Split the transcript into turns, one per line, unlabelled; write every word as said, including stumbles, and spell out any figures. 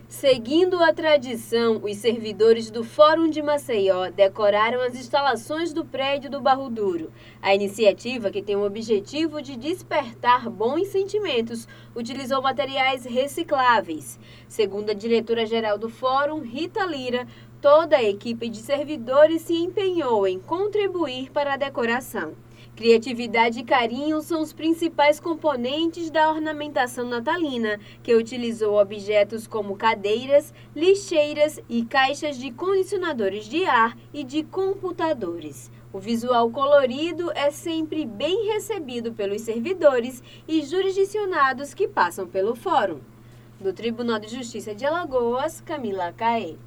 Seguindo a tradição, os servidores do Fórum de Maceió decoraram as instalações do prédio do Barro Duro. A iniciativa, que tem o objetivo de despertar bons sentimentos, utilizou materiais recicláveis. Segundo a diretora-geral do Fórum, Rita Lira, toda a equipe de servidores se empenhou em contribuir para a decoração. Criatividade e carinho são os principais componentes da ornamentação natalina, que utilizou objetos como cadeiras, lixeiras e caixas de condicionadores de ar e de computadores. O visual colorido é sempre bem recebido pelos servidores e jurisdicionados que passam pelo fórum. Do Tribunal de Justiça de Alagoas, Camila Caê.